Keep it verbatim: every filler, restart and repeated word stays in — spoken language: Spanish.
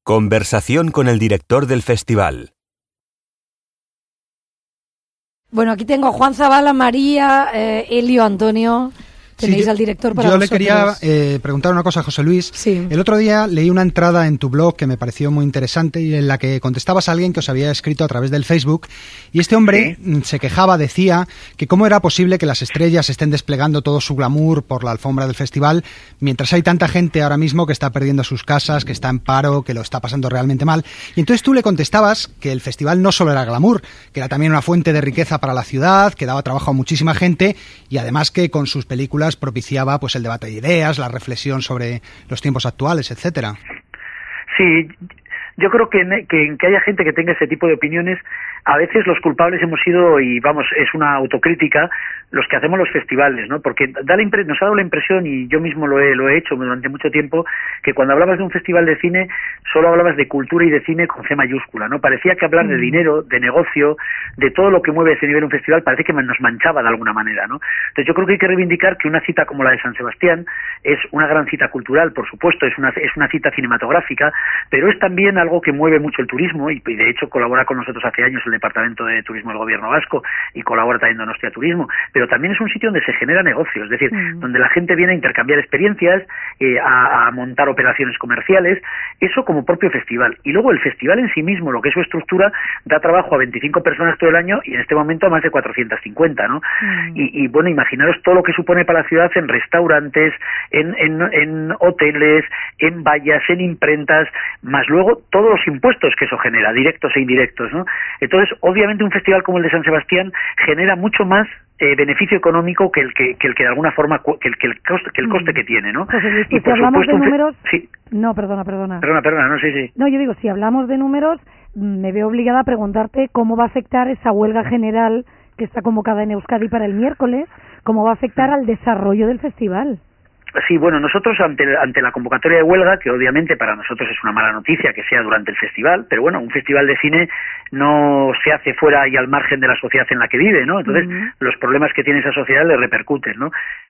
Conversación con el director del festival. Bueno, aquí tengo a Juan Zabala, María, eh, Elio, Antonio. Tenéis sí, al director para Yo vosotros. le quería eh, preguntar una cosa, José Luis. Sí. El otro día leí una entrada en tu blog que me pareció muy interesante y en la que contestabas a alguien que os había escrito a través del Facebook, y este hombre sí. se quejaba, decía que cómo era posible que las estrellas estén desplegando todo su glamour por la alfombra del festival mientras hay tanta gente ahora mismo que está perdiendo sus casas, que está en paro, que lo está pasando realmente mal. Y entonces tú le contestabas que el festival no solo era glamour, que era también una fuente de riqueza para la ciudad, que daba trabajo a muchísima gente y además que con sus películas propiciaba pues el debate de ideas, la reflexión sobre los tiempos actuales, etcétera. Sí, yo creo que, que que haya gente que tenga ese tipo de opiniones, a veces los culpables hemos sido, y vamos, es una autocrítica, los que hacemos los festivales, ¿no? Porque da la impre- nos ha dado la impresión, y yo mismo lo he, lo he hecho durante mucho tiempo, que cuando hablabas de un festival de cine, solo hablabas de cultura y de cine con C mayúscula, ¿no? Parecía que hablar de dinero, de negocio, de todo lo que mueve ese nivel un festival, parece que nos manchaba de alguna manera, ¿no? Entonces yo creo que hay que reivindicar que una cita como la de San Sebastián es una gran cita cultural, por supuesto, es una, es una cita cinematográfica, pero es también algo que mueve mucho el turismo, y, y de hecho colabora con nosotros hace años el Departamento de Turismo del Gobierno Vasco, y colabora también Donostia Turismo, pero también es un sitio donde se genera negocio, es decir, mm. donde la gente viene a intercambiar experiencias, eh, a, a montar operaciones comerciales, eso como propio festival. Y luego el festival en sí mismo, lo que es su estructura, da trabajo a veinticinco personas todo el año y en este momento a más de cuatrocientas cincuenta, ¿no? Mm. Y, y bueno, imaginaros todo lo que supone para la ciudad en restaurantes, en, en, en hoteles, en vallas, en imprentas, más luego todos los impuestos que eso genera, directos e indirectos, ¿no? Entonces, obviamente un festival como el de San Sebastián genera mucho más Eh, beneficio económico que el que, que el que de alguna forma que el que el coste que el coste que tiene, ¿no? José Luis, y si hablamos de números, sí. no, perdona, perdona. Perdona, perdona, no sé si. No, yo digo, si hablamos de números, me veo obligada a preguntarte cómo va a afectar esa huelga general que está convocada en Euskadi para el miércoles, cómo va a afectar al desarrollo del festival. Sí, bueno, nosotros ante, ante la convocatoria de huelga, que obviamente para nosotros es una mala noticia que sea durante el festival, pero bueno, un festival de cine no se hace fuera y al margen de la sociedad en la que vive, ¿no? Entonces, uh-huh. los problemas que tiene esa sociedad le repercuten, ¿no?